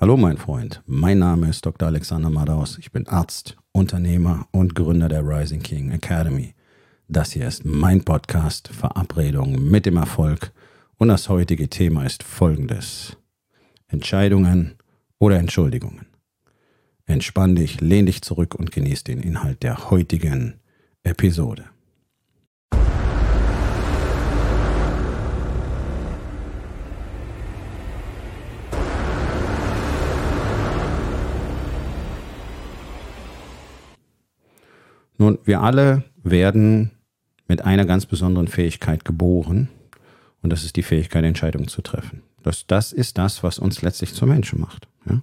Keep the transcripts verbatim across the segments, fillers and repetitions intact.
Hallo mein Freund, mein Name ist Doktor Alexander Madaus. Ich bin Arzt, Unternehmer und Gründer der Rising King Academy. Das hier ist mein Podcast Verabredung mit dem Erfolg und das heutige Thema ist folgendes: Entscheidungen oder Entschuldigungen. Entspann dich, lehn dich zurück und genieß den Inhalt der heutigen Episode. Nun, wir alle werden mit einer ganz besonderen Fähigkeit geboren und das ist die Fähigkeit, Entscheidungen zu treffen. Das, das ist das, was uns letztlich zu Menschen macht. Ja?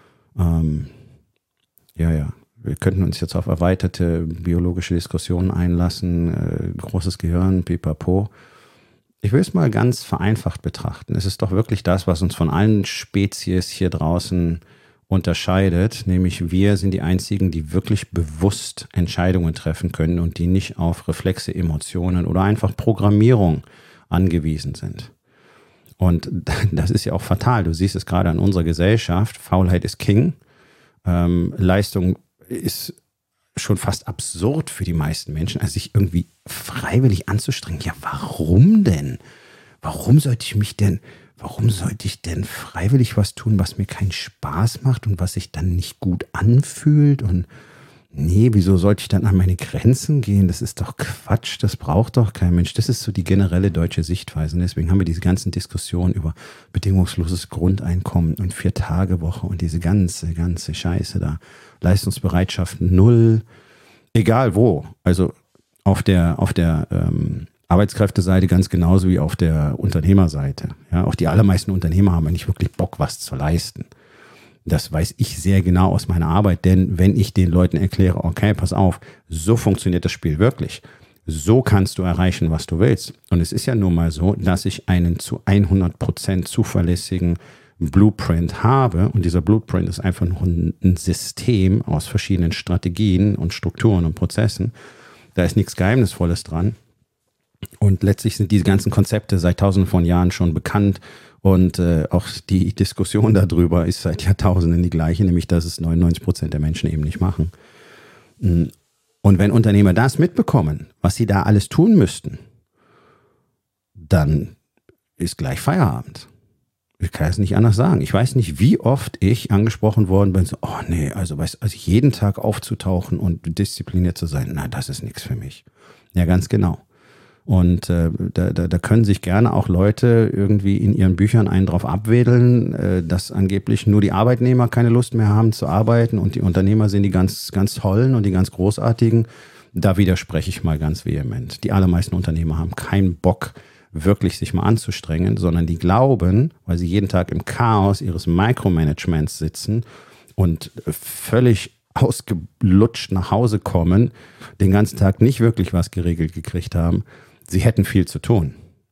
Ähm, ja, ja. Wir könnten uns jetzt auf erweiterte biologische Diskussionen einlassen, äh, großes Gehirn, pipapo. Ich will es mal ganz vereinfacht betrachten. Es ist doch wirklich das, was uns von allen Spezies hier draußen unterscheidet, nämlich wir sind die einzigen, die wirklich bewusst Entscheidungen treffen können und die nicht auf Reflexe, Emotionen oder einfach Programmierung angewiesen sind. Und das ist ja auch fatal. Du siehst es gerade an unserer Gesellschaft. Faulheit ist King. Ähm, Leistung ist schon fast absurd für die meisten Menschen, also sich irgendwie freiwillig anzustrengen. Ja, warum denn? Warum sollte ich mich denn Warum sollte ich denn freiwillig was tun, was mir keinen Spaß macht und was sich dann nicht gut anfühlt? Und nee, wieso sollte ich dann an meine Grenzen gehen? Das ist doch Quatsch, das braucht doch kein Mensch. Das ist so die generelle deutsche Sichtweise. Und deswegen haben wir diese ganzen Diskussionen über bedingungsloses Grundeinkommen und Vier-Tage-Woche und diese ganze, ganze Scheiße da. Leistungsbereitschaft null, egal wo. Also auf der, auf der ähm, Arbeitskräfteseite ganz genauso wie auf der Unternehmerseite. Ja, auch die allermeisten Unternehmer haben nicht wirklich Bock, was zu leisten. Das weiß ich sehr genau aus meiner Arbeit, denn wenn ich den Leuten erkläre, okay, pass auf, so funktioniert das Spiel wirklich. So kannst du erreichen, was du willst. Und es ist ja nun mal so, dass ich einen zu hundert Prozent zuverlässigen Blueprint habe. Und dieser Blueprint ist einfach nur ein System aus verschiedenen Strategien und Strukturen und Prozessen. Da ist nichts Geheimnisvolles dran. Und letztlich sind diese ganzen Konzepte seit tausenden von Jahren schon bekannt und äh, auch die Diskussion darüber ist seit Jahrtausenden die gleiche, nämlich dass es neunundneunzig Prozent der Menschen eben nicht machen. Und wenn Unternehmer das mitbekommen, was sie da alles tun müssten, dann ist gleich Feierabend. Ich kann es nicht anders sagen. Ich weiß nicht, wie oft ich angesprochen worden bin, so, oh nee, also, weißt, also jeden Tag aufzutauchen und diszipliniert zu sein, na, das ist nichts für mich. Ja, ganz genau. Und äh, da, da, da können sich gerne auch Leute irgendwie in ihren Büchern einen drauf abwedeln, äh, dass angeblich nur die Arbeitnehmer keine Lust mehr haben zu arbeiten und die Unternehmer sind die ganz, ganz tollen und die ganz großartigen. Da widerspreche ich mal ganz vehement. Die allermeisten Unternehmer haben keinen Bock, wirklich sich mal anzustrengen, sondern die glauben, weil sie jeden Tag im Chaos ihres Micromanagements sitzen und völlig ausgelutscht nach Hause kommen, den ganzen Tag nicht wirklich was geregelt gekriegt haben, sie hätten viel zu tun.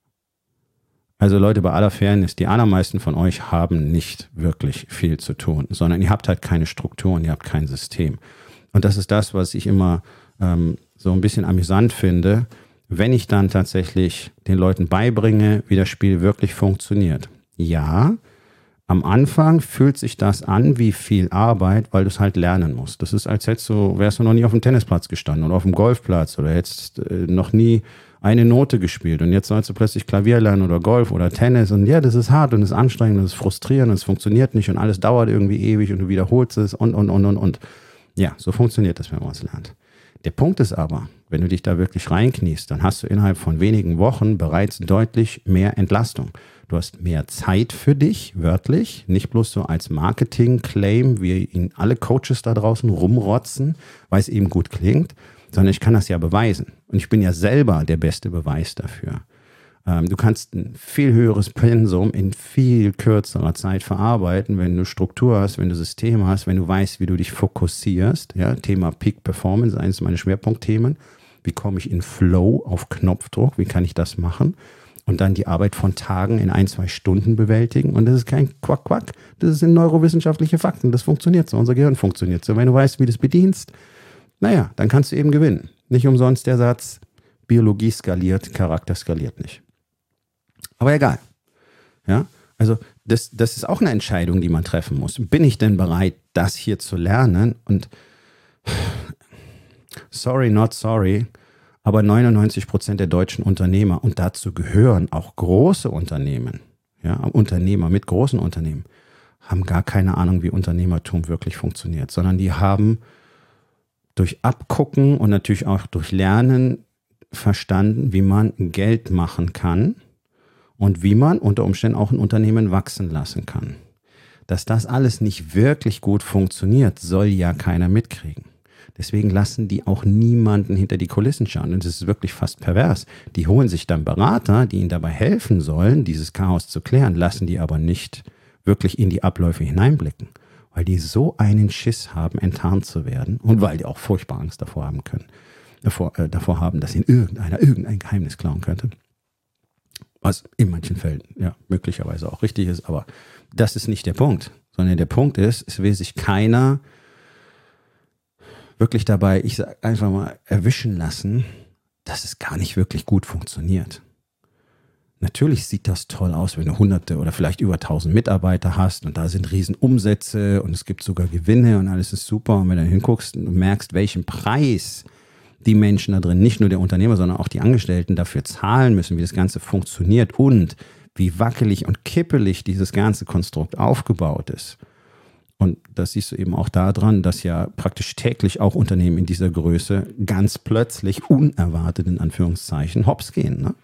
Also Leute, bei aller Fairness, die allermeisten von euch haben nicht wirklich viel zu tun, sondern ihr habt halt keine Strukturen, ihr habt kein System. Und das ist das, was ich immer ähm, so ein bisschen amüsant finde, wenn ich dann tatsächlich den Leuten beibringe, wie das Spiel wirklich funktioniert. Ja, am Anfang fühlt sich das an wie viel Arbeit, weil du es halt lernen musst. Das ist, als hättest du, wärst du noch nie auf dem Tennisplatz gestanden oder auf dem Golfplatz oder hättest äh, noch nie eine Note gespielt und jetzt sollst du plötzlich Klavier lernen oder Golf oder Tennis und ja, das ist hart und das ist anstrengend und das ist frustrierend und es funktioniert nicht und alles dauert irgendwie ewig und du wiederholst es und, und, und, und, und. Ja, so funktioniert das, wenn man es lernt. Der Punkt ist aber, wenn du dich da wirklich reinkniest, dann hast du innerhalb von wenigen Wochen bereits deutlich mehr Entlastung. Du hast mehr Zeit für dich, wörtlich, nicht bloß so als Marketing-Claim, wie ihn alle Coaches da draußen rumrotzen, weil es eben gut klingt, sondern ich kann das ja beweisen. Und ich bin ja selber der beste Beweis dafür. Ähm, du kannst ein viel höheres Pensum in viel kürzerer Zeit verarbeiten, wenn du Struktur hast, wenn du Systeme hast, wenn du weißt, wie du dich fokussierst. Ja, Thema Peak Performance, eines meiner Schwerpunktthemen. Wie komme ich in Flow auf Knopfdruck? Wie kann ich das machen? Und dann die Arbeit von Tagen in ein, zwei Stunden bewältigen. Und das ist kein Quack-Quack. Das sind neurowissenschaftliche Fakten. Das funktioniert so. Unser Gehirn funktioniert so. Wenn du weißt, wie du es bedienst, naja, dann kannst du eben gewinnen. Nicht umsonst der Satz, Biologie skaliert, Charakter skaliert nicht. Aber egal. Ja, Also das, das ist auch eine Entscheidung, die man treffen muss. Bin ich denn bereit, das hier zu lernen? Und sorry, not sorry, aber neunundneunzig Prozent der deutschen Unternehmer, und dazu gehören auch große Unternehmen, ja, Unternehmer mit großen Unternehmen, haben gar keine Ahnung, wie Unternehmertum wirklich funktioniert, sondern die haben durch Abgucken und natürlich auch durch Lernen verstanden, wie man Geld machen kann und wie man unter Umständen auch ein Unternehmen wachsen lassen kann. Dass das alles nicht wirklich gut funktioniert, soll ja keiner mitkriegen. Deswegen lassen die auch niemanden hinter die Kulissen schauen. Und das ist wirklich fast pervers. Die holen sich dann Berater, die ihnen dabei helfen sollen, dieses Chaos zu klären, lassen die aber nicht wirklich in die Abläufe hineinblicken, weil die so einen Schiss haben, enttarnt zu werden und weil die auch furchtbar Angst davor haben können, davor, äh, davor haben, dass ihnen irgendeiner irgendein Geheimnis klauen könnte. Was in manchen Fällen ja möglicherweise auch richtig ist, aber das ist nicht der Punkt, sondern der Punkt ist, es will sich keiner wirklich dabei, ich sage einfach mal, erwischen lassen, dass es gar nicht wirklich gut funktioniert. Natürlich sieht das toll aus, wenn du hunderte oder vielleicht über tausend Mitarbeiter hast und da sind riesen Umsätze und es gibt sogar Gewinne und alles ist super. Und wenn du dann hinguckst und merkst, welchen Preis die Menschen da drin, nicht nur der Unternehmer, sondern auch die Angestellten dafür zahlen müssen, wie das Ganze funktioniert und wie wackelig und kippelig dieses ganze Konstrukt aufgebaut ist. Und das siehst du eben auch daran, dass ja praktisch täglich auch Unternehmen in dieser Größe ganz plötzlich unerwartet in Anführungszeichen hops gehen. Ne?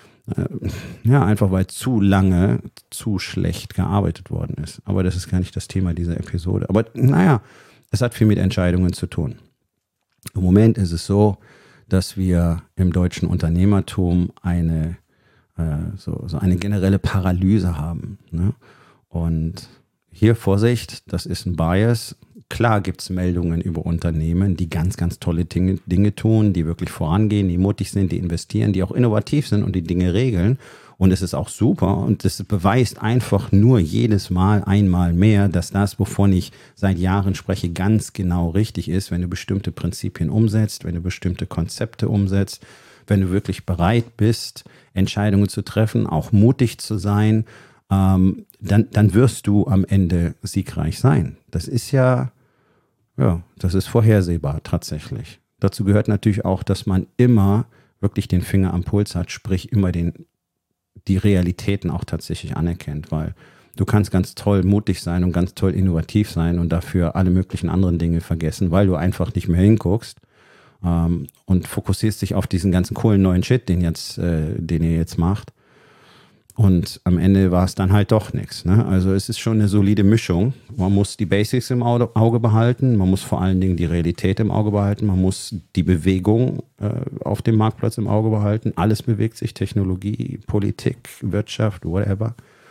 Ja, einfach weil zu lange, zu schlecht gearbeitet worden ist. Aber das ist gar nicht das Thema dieser Episode. Aber naja, es hat viel mit Entscheidungen zu tun. Im Moment ist es so, dass wir im deutschen Unternehmertum eine, äh, so, so eine generelle Paralyse haben. Ne? Und hier Vorsicht, das ist ein Bias. Klar gibt es Meldungen über Unternehmen, die ganz, ganz tolle Dinge, Dinge tun, die wirklich vorangehen, die mutig sind, die investieren, die auch innovativ sind und die Dinge regeln. Und es ist auch super und das beweist einfach nur jedes Mal einmal mehr, dass das, wovon ich seit Jahren spreche, ganz genau richtig ist, wenn du bestimmte Prinzipien umsetzt, wenn du bestimmte Konzepte umsetzt, wenn du wirklich bereit bist, Entscheidungen zu treffen, auch mutig zu sein, ähm, dann, dann wirst du am Ende siegreich sein. Das ist ja, ja, das ist vorhersehbar tatsächlich. Dazu gehört natürlich auch, dass man immer wirklich den Finger am Puls hat, sprich immer den, die Realitäten auch tatsächlich anerkennt, weil du kannst ganz toll mutig sein und ganz toll innovativ sein und dafür alle möglichen anderen Dinge vergessen, weil du einfach nicht mehr hinguckst ähm, und fokussierst dich auf diesen ganzen coolen neuen Shit, den, jetzt, äh, den ihr jetzt macht. Und am Ende war es dann halt doch nichts. Ne? Also es ist schon eine solide Mischung. Man muss die Basics im Auge behalten, man muss vor allen Dingen die Realität im Auge behalten, man muss die Bewegung äh, auf dem Marktplatz im Auge behalten. Alles bewegt sich, Technologie, Politik, Wirtschaft, whatever.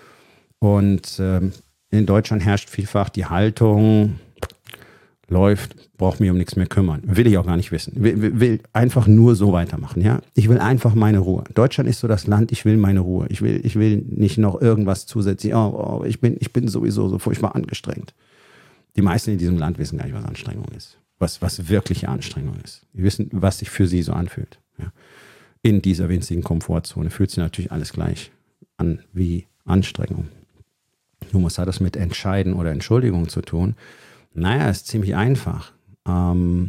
Und ähm, in Deutschland herrscht vielfach die Haltung, läuft, braucht mich um nichts mehr kümmern. Will ich auch gar nicht wissen. Will, will einfach nur so weitermachen. Ja? Ich will einfach meine Ruhe. Deutschland ist so das Land, ich will meine Ruhe. Ich will, ich will nicht noch irgendwas zusätzlich. Oh, oh, ich bin, ich bin sowieso so furchtbar angestrengt. Die meisten in diesem Land wissen gar nicht, was Anstrengung ist. Was, was wirkliche Anstrengung ist. Die wissen, was sich für sie so anfühlt. Ja? In dieser winzigen Komfortzone fühlt sich natürlich alles gleich an wie Anstrengung. Nun, was hat das mit Entscheiden oder Entschuldigung zu tun? Naja, ist ziemlich einfach. Ähm,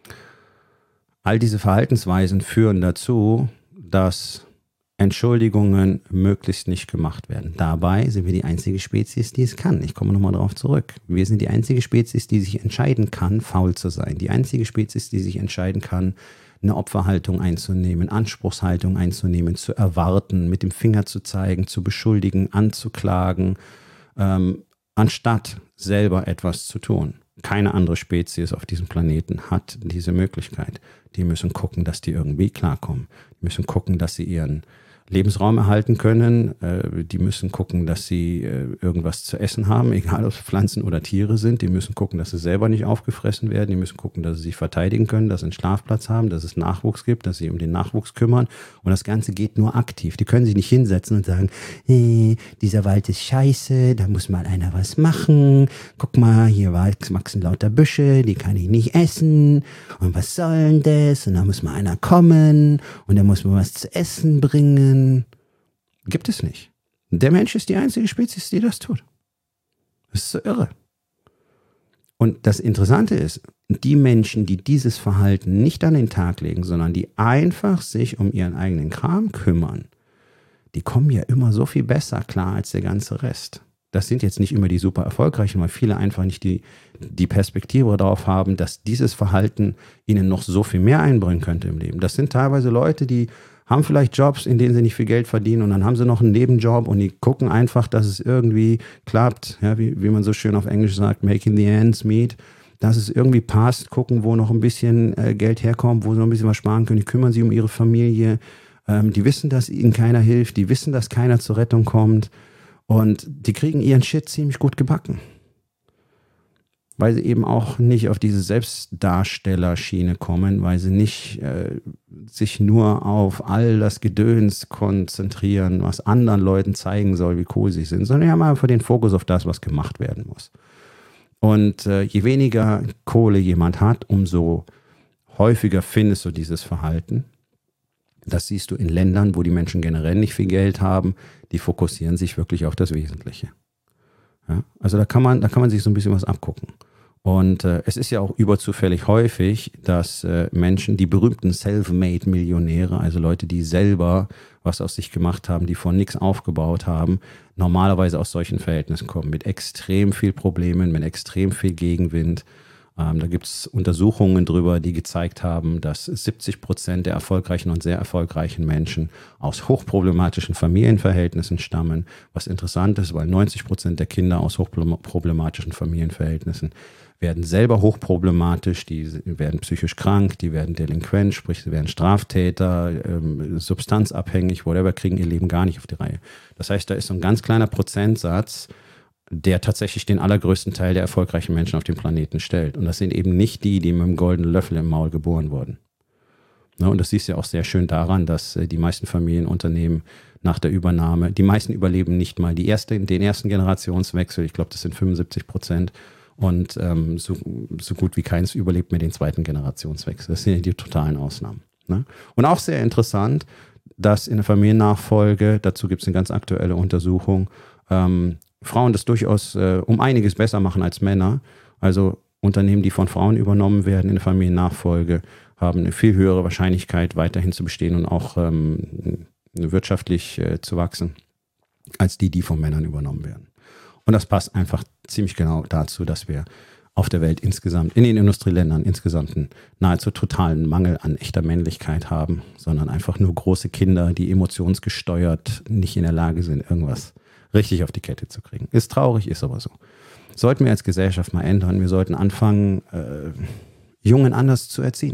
all diese Verhaltensweisen führen dazu, dass Entschuldigungen möglichst nicht gemacht werden. Dabei sind wir die einzige Spezies, die es kann. Ich komme nochmal darauf zurück. Wir sind die einzige Spezies, die sich entscheiden kann, faul zu sein. Die einzige Spezies, die sich entscheiden kann, eine Opferhaltung einzunehmen, Anspruchshaltung einzunehmen, zu erwarten, mit dem Finger zu zeigen, zu beschuldigen, anzuklagen, ähm, anstatt selber etwas zu tun. Keine andere Spezies auf diesem Planeten hat diese Möglichkeit. Die müssen gucken, dass die irgendwie klarkommen. Die müssen gucken, dass sie ihren Lebensraum erhalten können. Die müssen gucken, dass sie irgendwas zu essen haben, egal ob es Pflanzen oder Tiere sind. Die müssen gucken, dass sie selber nicht aufgefressen werden. Die müssen gucken, dass sie sich verteidigen können, dass sie einen Schlafplatz haben, dass es Nachwuchs gibt, dass sie um den Nachwuchs kümmern. Und das Ganze geht nur aktiv. Die können sich nicht hinsetzen und sagen, hey, dieser Wald ist scheiße, da muss mal einer was machen. Guck mal, hier wachsen lauter Büsche, die kann ich nicht essen. Und was soll denn das? Und da muss mal einer kommen und da muss man was zu essen bringen. Gibt es nicht. Der Mensch ist die einzige Spezies, die das tut. Das ist so irre. Und das Interessante ist, die Menschen, die dieses Verhalten nicht an den Tag legen, sondern die einfach sich um ihren eigenen Kram kümmern, die kommen ja immer so viel besser klar als der ganze Rest. Das sind jetzt nicht immer die super erfolgreichen, weil viele einfach nicht die, die Perspektive darauf haben, dass dieses Verhalten ihnen noch so viel mehr einbringen könnte im Leben. Das sind teilweise Leute, die haben vielleicht Jobs, in denen sie nicht viel Geld verdienen und dann haben sie noch einen Nebenjob und die gucken einfach, dass es irgendwie klappt, ja, wie, wie man so schön auf Englisch sagt, making the ends meet, dass es irgendwie passt, gucken, wo noch ein bisschen äh, Geld herkommt, wo sie noch ein bisschen was sparen können, die kümmern sich um ihre Familie, ähm, die wissen, dass ihnen keiner hilft, die wissen, dass keiner zur Rettung kommt und die kriegen ihren Shit ziemlich gut gebacken. Weil sie eben auch nicht auf diese Selbstdarstellerschiene kommen, weil sie nicht äh, sich nur auf all das Gedöns konzentrieren, was anderen Leuten zeigen soll, wie cool sie sind, sondern die haben einfach den Fokus auf das, was gemacht werden muss. Und äh, je weniger Kohle jemand hat, umso häufiger findest du dieses Verhalten. Das siehst du in Ländern, wo die Menschen generell nicht viel Geld haben, die fokussieren sich wirklich auf das Wesentliche. Ja? Also da kann man, da kann man sich so ein bisschen was abgucken. Und äh, es ist ja auch überzufällig häufig, dass äh, Menschen, die berühmten Self-Made-Millionäre, also Leute, die selber was aus sich gemacht haben, die von nichts aufgebaut haben, normalerweise aus solchen Verhältnissen kommen, mit extrem viel Problemen, mit extrem viel Gegenwind. Ähm, da gibt es Untersuchungen drüber, die gezeigt haben, dass siebzig Prozent der erfolgreichen und sehr erfolgreichen Menschen aus hochproblematischen Familienverhältnissen stammen. Was interessant ist, weil neunzig Prozent der Kinder aus hochproblematischen Familienverhältnissen werden selber hochproblematisch, die werden psychisch krank, die werden delinquent, sprich sie werden Straftäter, ähm, substanzabhängig, whatever, kriegen ihr Leben gar nicht auf die Reihe. Das heißt, da ist so ein ganz kleiner Prozentsatz, der tatsächlich den allergrößten Teil der erfolgreichen Menschen auf dem Planeten stellt. Und das sind eben nicht die, die mit einem goldenen Löffel im Maul geboren wurden. Ne, und das siehst du ja auch sehr schön daran, dass äh, die meisten Familienunternehmen nach der Übernahme, die meisten überleben nicht mal die erste, den ersten Generationswechsel, ich glaube, das sind fünfundsiebzig Prozent. Und ähm, so, so gut wie keins überlebt mit den zweiten Generationswechsel. Das sind ja die totalen Ausnahmen. Ne? Und auch sehr interessant, dass in der Familiennachfolge, dazu gibt es eine ganz aktuelle Untersuchung, ähm, Frauen das durchaus äh, um einiges besser machen als Männer. Also Unternehmen, die von Frauen übernommen werden in der Familiennachfolge, haben eine viel höhere Wahrscheinlichkeit, weiterhin zu bestehen und auch ähm, wirtschaftlich äh, zu wachsen, als die, die von Männern übernommen werden. Und das passt einfach ziemlich genau dazu, dass wir auf der Welt insgesamt, in den Industrieländern insgesamt einen nahezu totalen Mangel an echter Männlichkeit haben, sondern einfach nur große Kinder, die emotionsgesteuert nicht in der Lage sind, irgendwas richtig auf die Kette zu kriegen. Ist traurig, ist aber so. Sollten wir als Gesellschaft mal ändern. Wir sollten anfangen, äh, Jungen anders zu erziehen.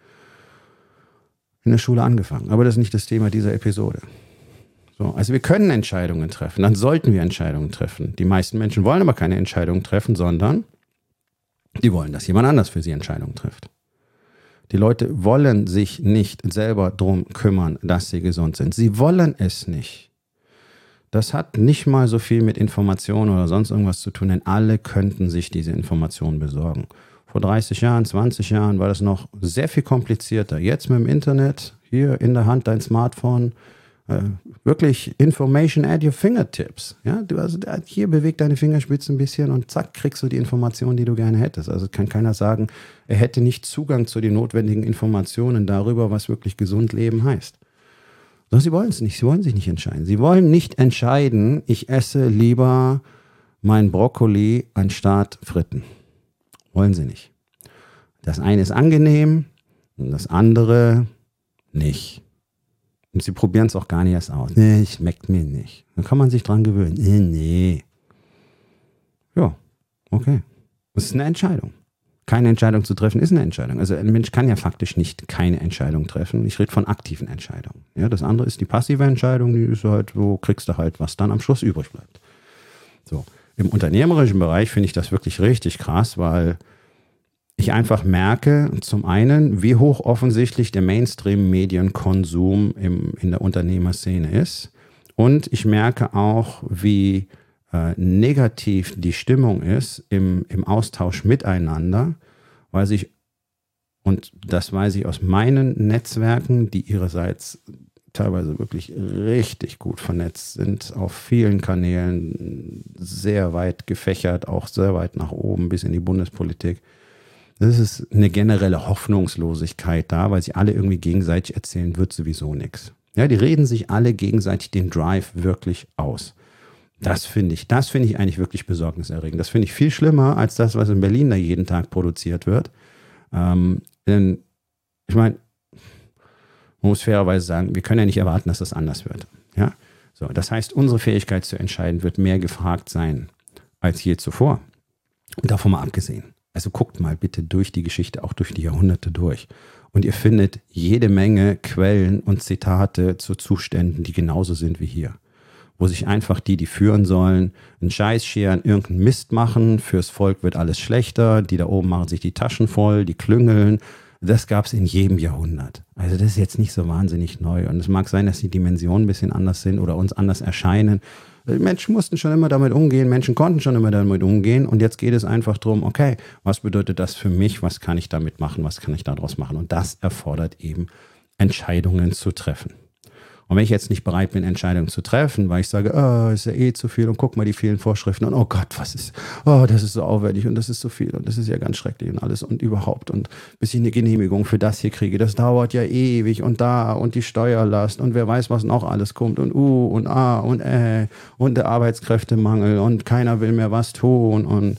In der Schule angefangen. Aber das ist nicht das Thema dieser Episode. So, also wir können Entscheidungen treffen, dann sollten wir Entscheidungen treffen. Die meisten Menschen wollen aber keine Entscheidungen treffen, sondern die wollen, dass jemand anders für sie Entscheidungen trifft. Die Leute wollen sich nicht selber darum kümmern, dass sie gesund sind. Sie wollen es nicht. Das hat nicht mal so viel mit Informationen oder sonst irgendwas zu tun, denn alle könnten sich diese Informationen besorgen. Vor dreißig Jahren, zwanzig Jahren war das noch sehr viel komplizierter. Jetzt mit dem Internet, hier in der Hand dein Smartphone, äh, wirklich Information at your fingertips. Ja, du, also, hier bewegt deine Fingerspitze ein bisschen und zack, kriegst du die Informationen, die du gerne hättest. Also kann keiner sagen, er hätte nicht Zugang zu den notwendigen Informationen darüber, was wirklich gesund leben heißt. Doch sie wollen es nicht, sie wollen sich nicht entscheiden. Sie wollen nicht entscheiden, ich esse lieber mein Brokkoli anstatt Fritten. Wollen sie nicht. Das eine ist angenehm und das andere nicht. Und sie probieren es auch gar nicht erst aus. Nee, schmeckt mir nicht. Dann kann man sich dran gewöhnen. Nee, nee. Ja, okay. Das ist eine Entscheidung. Keine Entscheidung zu treffen ist eine Entscheidung. Also ein Mensch kann ja faktisch nicht keine Entscheidung treffen. Ich rede von aktiven Entscheidungen. Ja, das andere ist die passive Entscheidung, die ist halt, wo kriegst du halt, was dann am Schluss übrig bleibt. So. Im unternehmerischen Bereich finde ich das wirklich richtig krass, weil ich einfach merke, zum einen, wie hoch offensichtlich der Mainstream-Medienkonsum im, in der Unternehmerszene ist. Und ich merke auch, wie äh, negativ die Stimmung ist im, im Austausch miteinander, weil sich, und das weiß ich aus meinen Netzwerken, die ihrerseits teilweise wirklich richtig gut vernetzt sind, auf vielen Kanälen sehr weit gefächert, auch sehr weit nach oben bis in die Bundespolitik. Das ist eine generelle Hoffnungslosigkeit da, weil sie alle irgendwie gegenseitig erzählen, wird sowieso nichts. Ja, die reden sich alle gegenseitig den Drive wirklich aus. Das finde ich, das finde ich eigentlich wirklich besorgniserregend. Das finde ich viel schlimmer als das, was in Berlin da jeden Tag produziert wird. Ähm, denn ich meine, man muss fairerweise sagen, wir können ja nicht erwarten, dass das anders wird. Ja? So, das heißt, unsere Fähigkeit zu entscheiden wird mehr gefragt sein als je zuvor. Und davon mal abgesehen. Also guckt mal bitte durch die Geschichte, auch durch die Jahrhunderte durch. Und ihr findet jede Menge Quellen und Zitate zu Zuständen, die genauso sind wie hier. Wo sich einfach die, die führen sollen, einen Scheiß scheren, irgendeinen Mist machen. Fürs Volk wird alles schlechter. Die da oben machen sich die Taschen voll, die klüngeln. Das gab es in jedem Jahrhundert. Also das ist jetzt nicht so wahnsinnig neu. Und es mag sein, dass die Dimensionen ein bisschen anders sind oder uns anders erscheinen. Menschen mussten schon immer damit umgehen, Menschen konnten schon immer damit umgehen und jetzt geht es einfach darum, okay, was bedeutet das für mich, was kann ich damit machen, was kann ich daraus machen und das erfordert eben Entscheidungen zu treffen. Und wenn ich jetzt nicht bereit bin, Entscheidungen zu treffen, weil ich sage, oh, ist ja eh zu viel und guck mal die vielen Vorschriften und oh Gott, was ist, oh, das ist so aufwendig und das ist so viel und das ist ja ganz schrecklich und alles und überhaupt und bis ich eine Genehmigung für das hier kriege, das dauert ja ewig und da und die Steuerlast und wer weiß, was noch alles kommt und uh und ah und äh und der Arbeitskräftemangel und keiner will mehr was tun und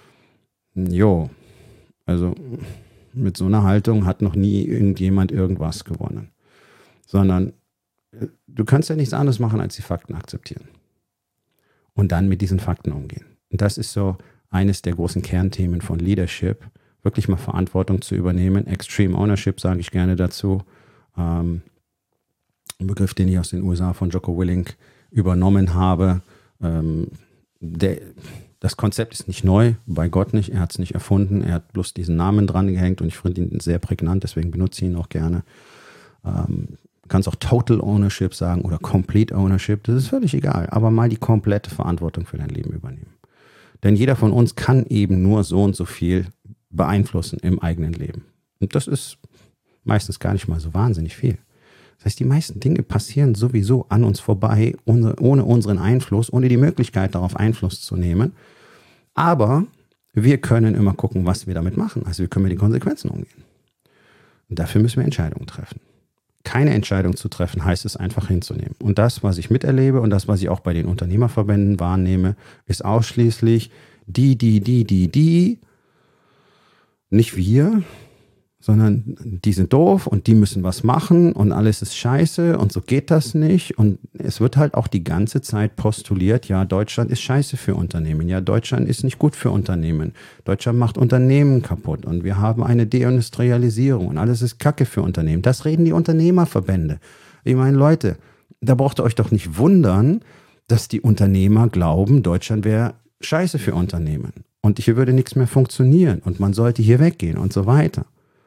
jo, also mit so einer Haltung hat noch nie irgendjemand irgendwas gewonnen, sondern du kannst ja nichts anderes machen, als die Fakten akzeptieren. Und dann mit diesen Fakten umgehen. Und das ist so eines der großen Kernthemen von Leadership, wirklich mal Verantwortung zu übernehmen. Extreme Ownership sage ich gerne dazu. Ähm, ein Begriff, den ich aus den U S A von Jocko Willink übernommen habe. Ähm, der, das Konzept ist nicht neu, bei Gott nicht. Er hat es nicht erfunden. Er hat bloß diesen Namen dran gehängt und ich finde ihn sehr prägnant, deswegen benutze ich ihn auch gerne. Ähm, Du kannst auch Total Ownership sagen oder Complete Ownership, das ist völlig egal, aber mal die komplette Verantwortung für dein Leben übernehmen. Denn jeder von uns kann eben nur so und so viel beeinflussen im eigenen Leben. Und das ist meistens gar nicht mal so wahnsinnig viel. Das heißt, die meisten Dinge passieren sowieso an uns vorbei, ohne unseren Einfluss, ohne die Möglichkeit darauf Einfluss zu nehmen. Aber wir können immer gucken, was wir damit machen. Also wir können mit den Konsequenzen umgehen. Und dafür müssen wir Entscheidungen treffen. Keine Entscheidung zu treffen, heißt es einfach hinzunehmen. Und das, was ich miterlebe und das, was ich auch bei den Unternehmerverbänden wahrnehme, ist ausschließlich die, die, die, die, die, nicht wir, sondern die sind doof und die müssen was machen und alles ist scheiße und so geht das nicht. Und es wird halt auch die ganze Zeit postuliert, ja, Deutschland ist scheiße für Unternehmen, ja, Deutschland ist nicht gut für Unternehmen, Deutschland macht Unternehmen kaputt und wir haben eine Deindustrialisierung und alles ist Kacke für Unternehmen. Das reden die Unternehmerverbände. Ich meine, Leute, da braucht ihr euch doch nicht wundern, dass die Unternehmer glauben, Deutschland wäre scheiße für Unternehmen und hier würde nichts mehr funktionieren und man sollte hier weggehen und so weiter.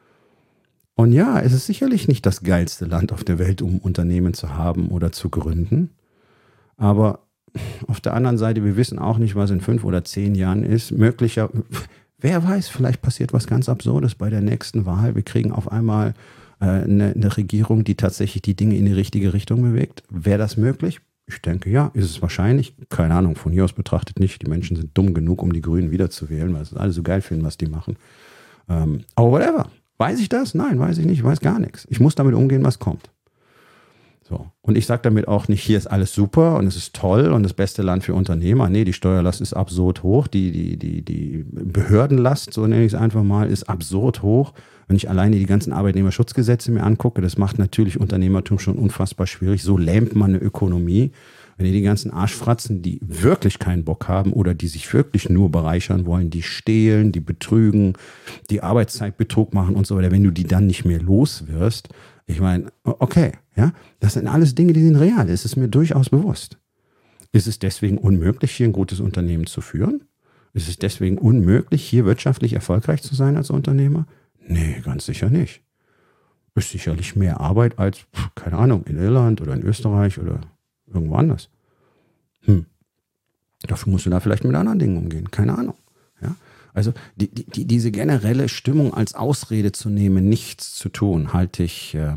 Und ja, es ist sicherlich nicht das geilste Land auf der Welt, um Unternehmen zu haben oder zu gründen. Aber auf der anderen Seite, wir wissen auch nicht, was in fünf oder zehn Jahren ist. Möglicher, wer weiß, vielleicht passiert was ganz Absurdes bei der nächsten Wahl. Wir kriegen auf einmal äh, eine, eine Regierung, die tatsächlich die Dinge in die richtige Richtung bewegt. Wäre das möglich? Ich denke, ja. Ist es wahrscheinlich? Keine Ahnung, von hier aus betrachtet nicht. Die Menschen sind dumm genug, um die Grünen wiederzuwählen, weil sie alle so geil finden, was die machen. Ähm, aber whatever. Weiß ich das? Nein, weiß ich nicht. Ich weiß gar nichts. Ich muss damit umgehen, was kommt. So. Und ich sage damit auch nicht, hier ist alles super und es ist toll und das beste Land für Unternehmer. Nee, die Steuerlast ist absurd hoch. Die, die, die, die Behördenlast, so nenne ich es einfach mal, ist absurd hoch. Wenn ich alleine die ganzen Arbeitnehmerschutzgesetze mir angucke, das macht natürlich Unternehmertum schon unfassbar schwierig. So lähmt man eine Ökonomie. Wenn ihr die ganzen Arschfratzen, die wirklich keinen Bock haben oder die sich wirklich nur bereichern wollen, die stehlen, die betrügen, die Arbeitszeitbetrug machen und so weiter, wenn du die dann nicht mehr los wirst, ich meine, okay, ja, das sind alles Dinge, die sind real, das ist mir durchaus bewusst. Ist es deswegen unmöglich, hier ein gutes Unternehmen zu führen? Ist es deswegen unmöglich, hier wirtschaftlich erfolgreich zu sein als Unternehmer? Nee, ganz sicher nicht. Ist sicherlich mehr Arbeit als, keine Ahnung, in Irland oder in Österreich oder irgendwo anders. Hm. Dafür musst du da vielleicht mit anderen Dingen umgehen. Keine Ahnung. Ja? Also die, die, diese generelle Stimmung als Ausrede zu nehmen, nichts zu tun, halte ich ähm,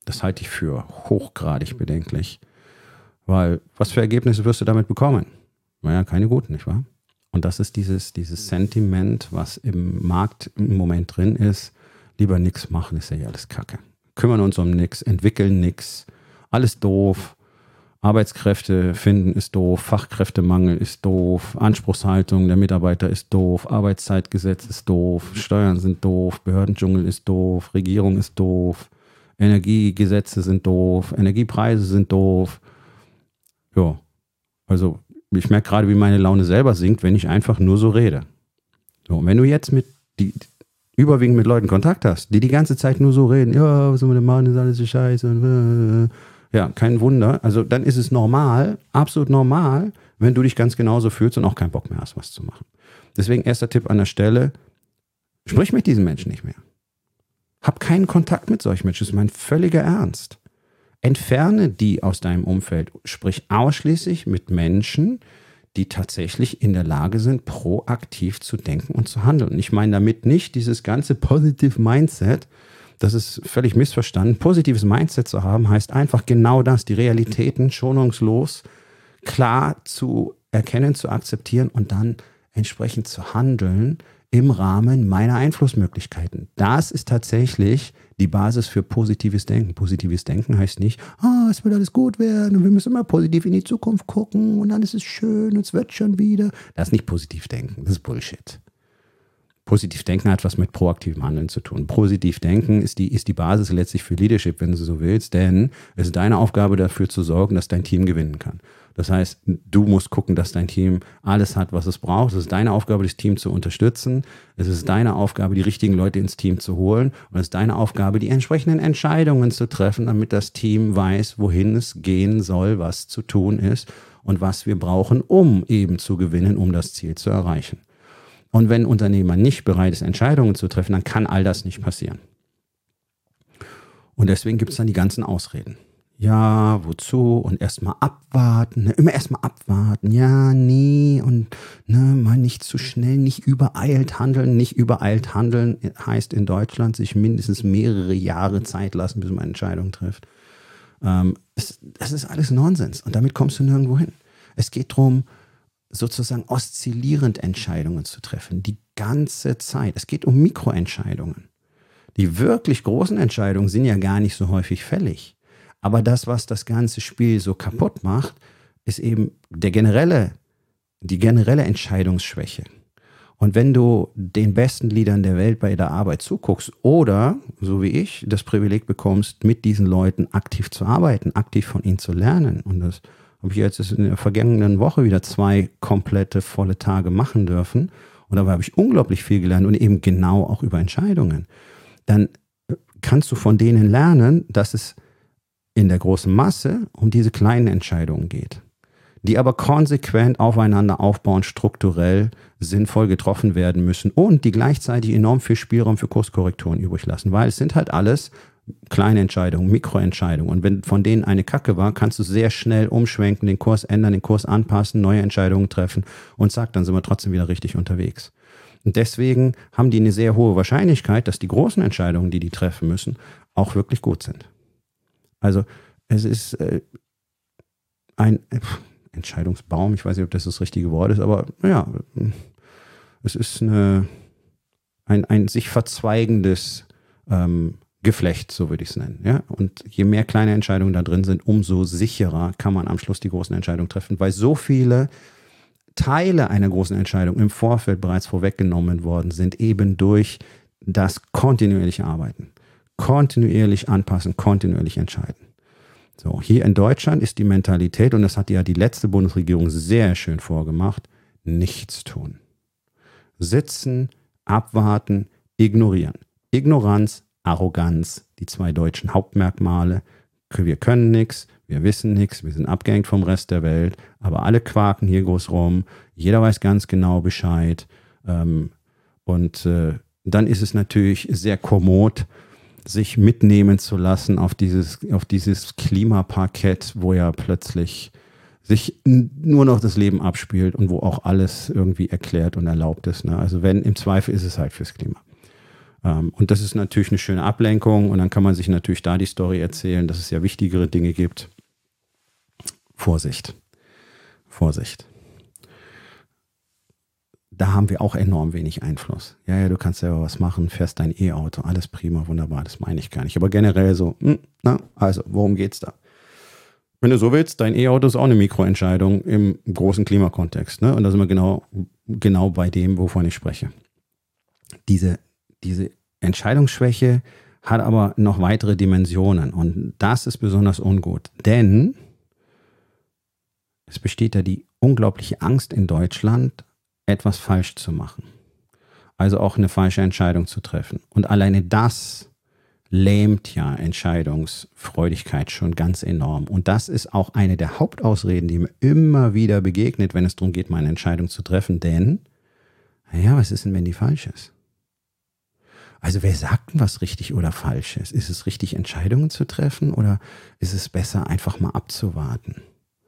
Das halte ich für hochgradig bedenklich, weil was für Ergebnisse wirst du damit bekommen? Naja, keine guten, nicht wahr? Und das ist dieses, dieses Sentiment, was im Markt im Moment drin ist. Lieber nichts machen, ist ja alles Kacke. Kümmern uns um nichts, entwickeln nichts, alles doof. Arbeitskräfte finden ist doof, Fachkräftemangel ist doof, Anspruchshaltung der Mitarbeiter ist doof, Arbeitszeitgesetz ist doof, Steuern sind doof, Behördendschungel ist doof, Regierung ist doof, Energiegesetze sind doof, Energiepreise sind doof. Ja, also ich merke gerade, wie meine Laune selber sinkt, wenn ich einfach nur so rede. So, und wenn du jetzt mit die, überwiegend mit Leuten Kontakt hast, die die ganze Zeit nur so reden, ja, was soll man denn machen, ist alles so scheiße. Ja, kein Wunder. Also dann ist es normal, absolut normal, wenn du dich ganz genauso fühlst und auch keinen Bock mehr hast, was zu machen. Deswegen erster Tipp an der Stelle, sprich mit diesen Menschen nicht mehr. Hab keinen Kontakt mit solchen Menschen, das ist mein völliger Ernst. Entferne die aus deinem Umfeld, sprich ausschließlich mit Menschen, die tatsächlich in der Lage sind, proaktiv zu denken und zu handeln. Und ich meine damit nicht dieses ganze Positive Mindset, das ist völlig missverstanden. Positives Mindset zu haben, heißt einfach genau das, die Realitäten schonungslos, klar zu erkennen, zu akzeptieren und dann entsprechend zu handeln im Rahmen meiner Einflussmöglichkeiten. Das ist tatsächlich die Basis für positives Denken. Positives Denken heißt nicht, ah, es wird alles gut werden und wir müssen immer positiv in die Zukunft gucken und dann ist es schön und es wird schon wieder. Das ist nicht positiv denken, das ist Bullshit. Positiv denken hat was mit proaktivem Handeln zu tun. Positiv denken ist die, ist die Basis letztlich für Leadership, wenn du so willst, denn es ist deine Aufgabe dafür zu sorgen, dass dein Team gewinnen kann. Das heißt, du musst gucken, dass dein Team alles hat, was es braucht. Es ist deine Aufgabe, das Team zu unterstützen. Es ist deine Aufgabe, die richtigen Leute ins Team zu holen. Und es ist deine Aufgabe, die entsprechenden Entscheidungen zu treffen, damit das Team weiß, wohin es gehen soll, was zu tun ist und was wir brauchen, um eben zu gewinnen, um das Ziel zu erreichen. Und wenn ein Unternehmer nicht bereit ist, Entscheidungen zu treffen, dann kann all das nicht passieren. Und deswegen gibt es dann die ganzen Ausreden. Ja, wozu? Und erstmal abwarten. Ne? Immer erstmal abwarten. Ja, nee. Und ne, mal nicht zu schnell, nicht übereilt handeln. Nicht übereilt handeln heißt in Deutschland sich mindestens mehrere Jahre Zeit lassen, bis man eine Entscheidung trifft. Ähm, das, das ist alles Nonsens. Und damit kommst du nirgendwo hin. Es geht darum, sozusagen oszillierend Entscheidungen zu treffen. Die ganze Zeit. Es geht um Mikroentscheidungen. Die wirklich großen Entscheidungen sind ja gar nicht so häufig fällig. Aber das, was das ganze Spiel so kaputt macht, ist eben der generelle, die generelle Entscheidungsschwäche. Und wenn du den besten Leadern der Welt bei der Arbeit zuguckst oder, so wie ich, das Privileg bekommst, mit diesen Leuten aktiv zu arbeiten, aktiv von ihnen zu lernen, und das habe ich jetzt in der vergangenen Woche wieder zwei komplette volle Tage machen dürfen, und dabei habe ich unglaublich viel gelernt und eben genau auch über Entscheidungen, dann kannst du von denen lernen, dass es in der großen Masse um diese kleinen Entscheidungen geht, die aber konsequent aufeinander aufbauen, strukturell sinnvoll getroffen werden müssen und die gleichzeitig enorm viel Spielraum für Kurskorrekturen übrig lassen, weil es sind halt alles kleine Entscheidungen, Mikroentscheidungen. Und wenn von denen eine Kacke war, kannst du sehr schnell umschwenken, den Kurs ändern, den Kurs anpassen, neue Entscheidungen treffen und zack, dann sind wir trotzdem wieder richtig unterwegs. Und deswegen haben die eine sehr hohe Wahrscheinlichkeit, dass die großen Entscheidungen, die die treffen müssen, auch wirklich gut sind. Also es ist äh, ein äh, Entscheidungsbaum, ich weiß nicht, ob das das richtige Wort ist, aber ja, es ist eine, ein, ein sich verzweigendes ähm, Geflecht, so würde ich es nennen. Ja? Und je mehr kleine Entscheidungen da drin sind, umso sicherer kann man am Schluss die großen Entscheidungen treffen, weil so viele Teile einer großen Entscheidung im Vorfeld bereits vorweggenommen worden sind, eben durch das kontinuierliche Arbeiten. Kontinuierlich anpassen, kontinuierlich entscheiden. So, hier in Deutschland ist die Mentalität, und das hat ja die letzte Bundesregierung sehr schön vorgemacht, nichts tun. Sitzen, abwarten, ignorieren. Ignoranz, Arroganz, die zwei deutschen Hauptmerkmale. Wir können nichts, wir wissen nichts, wir sind abgehängt vom Rest der Welt, aber alle quaken hier groß rum, jeder weiß ganz genau Bescheid. Ähm, und äh, dann ist es natürlich sehr kommod, sich mitnehmen zu lassen auf dieses, auf dieses Klimaparkett, wo ja plötzlich sich nur noch das Leben abspielt und wo auch alles irgendwie erklärt und erlaubt ist. Ne? Also wenn, im Zweifel ist es halt fürs Klima. Ähm, und das ist natürlich eine schöne Ablenkung und dann kann man sich natürlich da die Story erzählen, dass es ja wichtigere Dinge gibt. Vorsicht. Vorsicht. Da haben wir auch enorm wenig Einfluss. Ja, ja, du kannst selber was machen, fährst dein E-Auto, alles prima, wunderbar, das meine ich gar nicht. Aber generell so, mh, na, also, worum geht's da? Wenn du so willst, dein E-Auto ist auch eine Mikroentscheidung im großen Klimakontext. Ne? Und da sind wir genau, genau bei dem, wovon ich spreche. Diese, diese Entscheidungsschwäche hat aber noch weitere Dimensionen. Und das ist besonders ungut. Denn es besteht ja die unglaubliche Angst in Deutschland, etwas falsch zu machen. Also auch eine falsche Entscheidung zu treffen. Und alleine das lähmt ja Entscheidungsfreudigkeit schon ganz enorm. Und das ist auch eine der Hauptausreden, die mir immer wieder begegnet, wenn es darum geht, meine Entscheidung zu treffen. Denn, naja, was ist denn, wenn die falsch ist? Also wer sagt denn, was richtig oder falsch ist? Ist es richtig, Entscheidungen zu treffen oder ist es besser, einfach mal abzuwarten?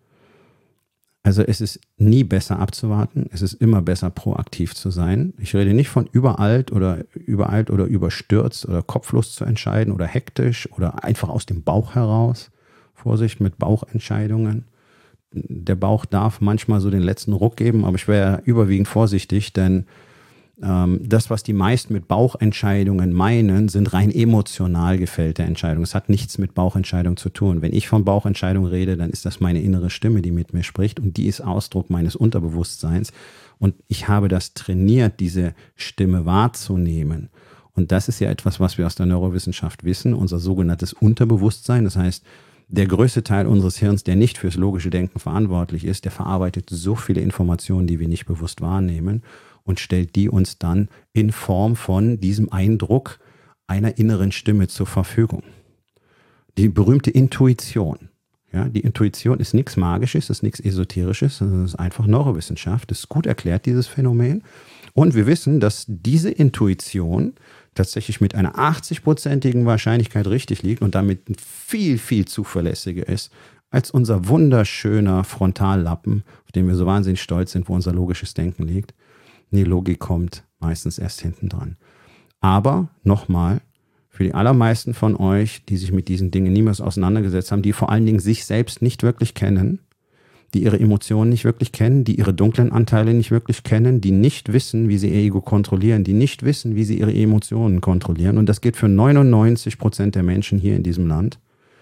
Also es ist nie besser abzuwarten, es ist immer besser proaktiv zu sein. Ich rede nicht von übereilt oder übereilt oder überstürzt oder kopflos zu entscheiden oder hektisch oder einfach aus dem Bauch heraus. Vorsicht mit Bauchentscheidungen. Der Bauch darf manchmal so den letzten Ruck geben, aber ich wäre überwiegend vorsichtig, denn ähm, das, was die meisten mit Bauchentscheidungen meinen, sind rein emotional gefällte Entscheidungen. Es hat nichts mit Bauchentscheidung zu tun. Wenn ich von Bauchentscheidung rede, dann ist das meine innere Stimme, die mit mir spricht und die ist Ausdruck meines Unterbewusstseins und ich habe das trainiert, diese Stimme wahrzunehmen. Und das ist ja etwas, was wir aus der Neurowissenschaft wissen, unser sogenanntes Unterbewusstsein. Das heißt, der größte Teil unseres Hirns, der nicht fürs logische Denken verantwortlich ist, der verarbeitet so viele Informationen, die wir nicht bewusst wahrnehmen und stellt die uns dann in Form von diesem Eindruck einer inneren Stimme zur Verfügung. Die berühmte Intuition. Ja, die Intuition ist nichts Magisches, ist nichts Esoterisches, sondern ist einfach Neurowissenschaft. Das ist gut erklärt, dieses Phänomen. Und wir wissen, dass diese Intuition tatsächlich mit einer achtzig-prozentigen Wahrscheinlichkeit richtig liegt und damit viel, viel zuverlässiger ist als unser wunderschöner Frontallappen, auf den wir so wahnsinnig stolz sind, wo unser logisches Denken liegt. Die Logik kommt meistens erst hinten dran. Aber nochmal, für die allermeisten von euch, die sich mit diesen Dingen niemals auseinandergesetzt haben, die vor allen Dingen sich selbst nicht wirklich kennen, die ihre Emotionen nicht wirklich kennen, die ihre dunklen Anteile nicht wirklich kennen, die nicht wissen, wie sie ihr Ego kontrollieren, die nicht wissen, wie sie ihre Emotionen kontrollieren. Und das gilt für neunundneunzig Prozent der Menschen hier in diesem Land.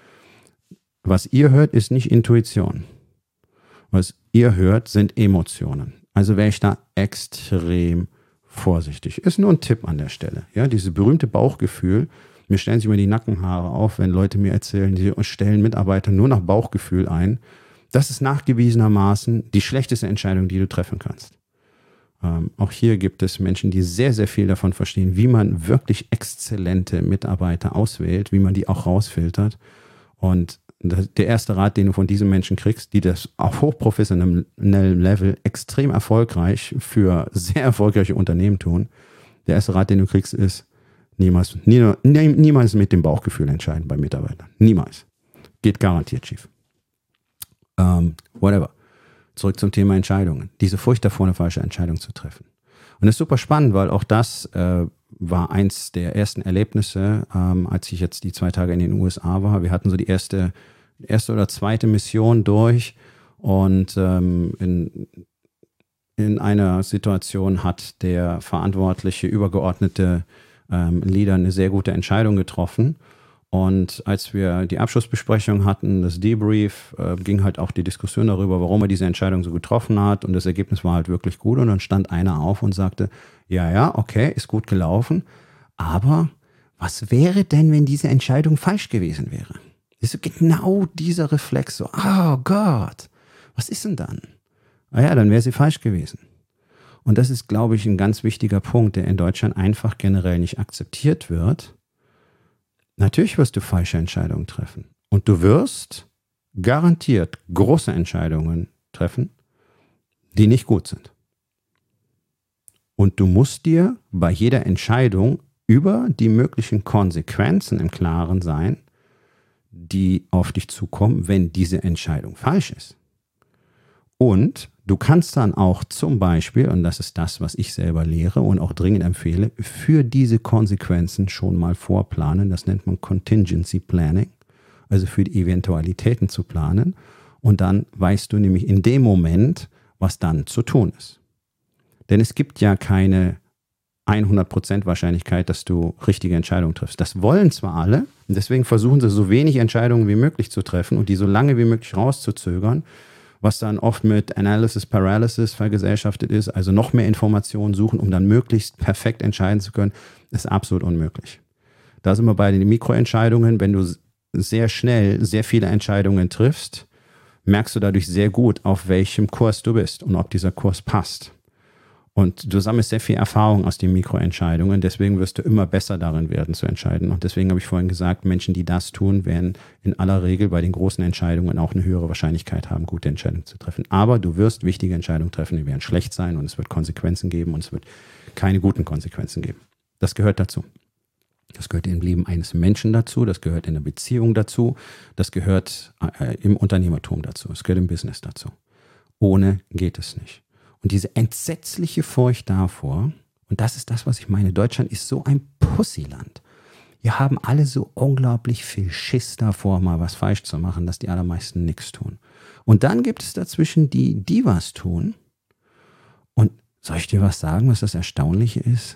Was ihr hört, ist nicht Intuition. Was ihr hört, sind Emotionen. Also wäre ich da extrem vorsichtig. Ist nur ein Tipp an der Stelle. Ja, dieses berühmte Bauchgefühl. Mir stellen sich immer die Nackenhaare auf, wenn Leute mir erzählen, die stellen Mitarbeiter nur nach Bauchgefühl ein. Das ist nachgewiesenermaßen die schlechteste Entscheidung, die du treffen kannst. Ähm, auch hier gibt es Menschen, die sehr, sehr viel davon verstehen, wie man wirklich exzellente Mitarbeiter auswählt, wie man die auch rausfiltert. Und der erste Rat, den du von diesen Menschen kriegst, die das auf hochprofessionellem Level extrem erfolgreich für sehr erfolgreiche Unternehmen tun, der erste Rat, den du kriegst, ist, niemals, nie, niemals mit dem Bauchgefühl entscheiden bei Mitarbeitern. Niemals. Geht garantiert schief. Um, whatever. Zurück zum Thema Entscheidungen. Diese Furcht davor, eine falsche Entscheidung zu treffen. Und das ist super spannend, weil auch das äh, war eins der ersten Erlebnisse, ähm, als ich jetzt die zwei Tage in den U S A war. Wir hatten so die erste, erste oder zweite Mission durch und ähm, in, in einer Situation hat der verantwortliche, übergeordnete ähm, Leader eine sehr gute Entscheidung getroffen. Und als wir die Abschlussbesprechung hatten, das Debrief, äh, ging halt auch die Diskussion darüber, warum er diese Entscheidung so getroffen hat. Und das Ergebnis war halt wirklich gut. Und dann stand einer auf und sagte, ja, ja, okay, ist gut gelaufen. Aber was wäre denn, wenn diese Entscheidung falsch gewesen wäre? Das ist genau dieser Reflex so, oh Gott, was ist denn dann? Ah ja, dann wäre sie falsch gewesen. Und das ist, glaube ich, ein ganz wichtiger Punkt, der in Deutschland einfach generell nicht akzeptiert wird. Natürlich wirst du falsche Entscheidungen treffen. Und du wirst garantiert große Entscheidungen treffen, die nicht gut sind. Und du musst dir bei jeder Entscheidung über die möglichen Konsequenzen im Klaren sein, die auf dich zukommen, wenn diese Entscheidung falsch ist. Und du kannst dann auch zum Beispiel, und das ist das, was ich selber lehre und auch dringend empfehle, für diese Konsequenzen schon mal vorplanen. Das nennt man Contingency Planning, also für die Eventualitäten zu planen. Und dann weißt du nämlich in dem Moment, was dann zu tun ist. Denn es gibt ja keine hundert Prozent Wahrscheinlichkeit, dass du richtige Entscheidungen triffst. Das wollen zwar alle, und deswegen versuchen sie so wenig Entscheidungen wie möglich zu treffen und die so lange wie möglich rauszuzögern, was dann oft mit Analysis Paralysis vergesellschaftet ist, also noch mehr Informationen suchen, um dann möglichst perfekt entscheiden zu können, ist absolut unmöglich. Da sind wir bei den Mikroentscheidungen. Wenn du sehr schnell sehr viele Entscheidungen triffst, merkst du dadurch sehr gut, auf welchem Kurs du bist und ob dieser Kurs passt. Und du sammelst sehr viel Erfahrung aus den Mikroentscheidungen, deswegen wirst du immer besser darin werden zu entscheiden. Und deswegen habe ich vorhin gesagt, Menschen, die das tun, werden in aller Regel bei den großen Entscheidungen auch eine höhere Wahrscheinlichkeit haben, gute Entscheidungen zu treffen. Aber du wirst wichtige Entscheidungen treffen, die werden schlecht sein und es wird Konsequenzen geben und es wird keine guten Konsequenzen geben. Das gehört dazu. Das gehört im Leben eines Menschen dazu, das gehört in der Beziehung dazu, das gehört äh, im Unternehmertum dazu, es gehört im Business dazu. Ohne geht es nicht. Und diese entsetzliche Furcht davor, und das ist das, was ich meine, Deutschland ist so ein Pussyland. Wir haben alle so unglaublich viel Schiss davor, mal was falsch zu machen, dass die allermeisten nichts tun. Und dann gibt es dazwischen die, die was tun. Und soll ich dir was sagen, was das Erstaunliche ist?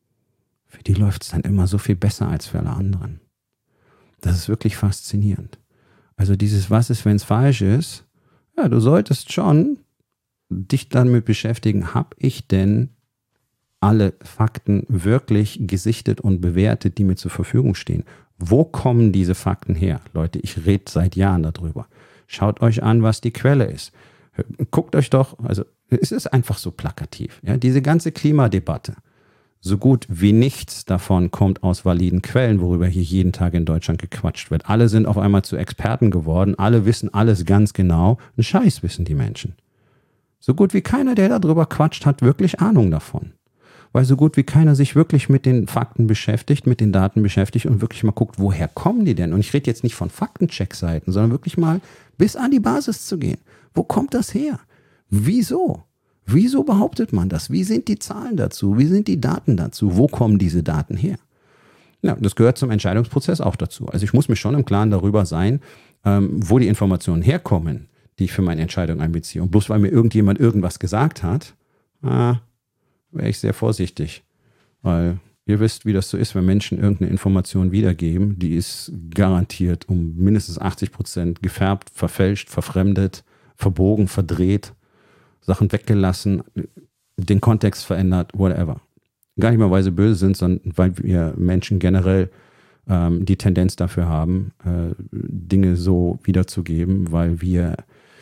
Für die läuft es dann immer so viel besser als für alle anderen. Das ist wirklich faszinierend. Also dieses, was ist, wenn es falsch ist? Ja, du solltest schon dich damit beschäftigen, habe ich denn alle Fakten wirklich gesichtet und bewertet, die mir zur Verfügung stehen? Wo kommen diese Fakten her? Leute, ich rede seit Jahren darüber. Schaut euch an, was die Quelle ist. Guckt euch doch, also es ist einfach so plakativ. Ja? Diese ganze Klimadebatte, so gut wie nichts davon kommt aus validen Quellen, worüber hier jeden Tag in Deutschland gequatscht wird. Alle sind auf einmal zu Experten geworden, alle wissen alles ganz genau. Einen Scheiß wissen die Menschen. So gut wie keiner, der darüber quatscht, hat wirklich Ahnung davon. Weil so gut wie keiner sich wirklich mit den Fakten beschäftigt, mit den Daten beschäftigt und wirklich mal guckt, woher kommen die denn? Und ich rede jetzt nicht von Faktencheck-Seiten, sondern wirklich mal bis an die Basis zu gehen. Wo kommt das her? Wieso? Wieso behauptet man das? Wie sind die Zahlen dazu? Wie sind die Daten dazu? Wo kommen diese Daten her? Ja, das gehört zum Entscheidungsprozess auch dazu. Also ich muss mir schon im Klaren darüber sein, ähm, wo die Informationen herkommen, die ich für meine Entscheidung einbeziehe. Und bloß weil mir irgendjemand irgendwas gesagt hat, ah, wäre ich sehr vorsichtig. Weil ihr wisst, wie das so ist, wenn Menschen irgendeine Information wiedergeben, die ist garantiert um mindestens achtzig Prozent gefärbt, verfälscht, verfremdet, verbogen, verdreht, Sachen weggelassen, den Kontext verändert, whatever. Gar nicht mal, weil sie böse sind, sondern weil wir Menschen generell ähm, die Tendenz dafür haben, äh, Dinge so wiederzugeben, weil wir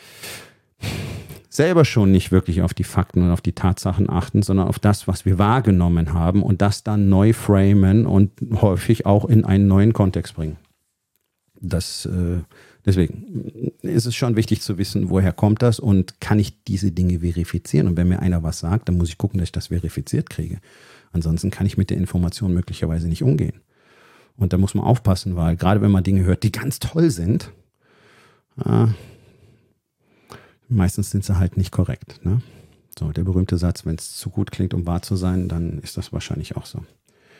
selber schon nicht wirklich auf die Fakten und auf die Tatsachen achten, sondern auf das, was wir wahrgenommen haben und das dann neu framen und häufig auch in einen neuen Kontext bringen. Das, äh, deswegen ist es schon wichtig zu wissen, woher kommt das und kann ich diese Dinge verifizieren? Und wenn mir einer was sagt, dann muss ich gucken, dass ich das verifiziert kriege. Ansonsten kann ich mit der Information möglicherweise nicht umgehen. Und da muss man aufpassen, weil gerade wenn man Dinge hört, die ganz toll sind, äh, meistens sind sie halt nicht korrekt. Ne? So, der berühmte Satz, wenn es zu gut klingt, um wahr zu sein, dann ist das wahrscheinlich auch so.